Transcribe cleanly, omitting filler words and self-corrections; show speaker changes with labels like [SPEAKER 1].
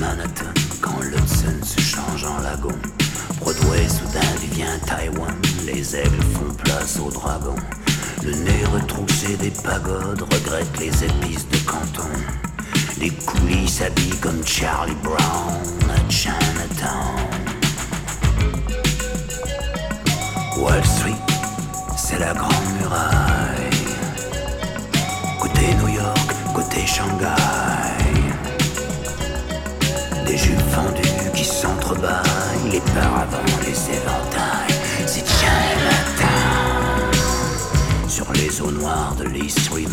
[SPEAKER 1] Manhattan quand l'Hudson se change en lagon. Broadway soudain devient Taïwan, les aigles font place aux dragons. Le nez retroussé des pagodes regrette les épices de Canton. Les coulisses habillent comme Charlie Brown à Chinatown. Wall Street, c'est la grande muraille. Côté New York, côté Shanghai. Des jupes fendues qui s'entrebâillent, les paravents, les éventails. C'est Chinatown. Sur les eaux noires de l'East River,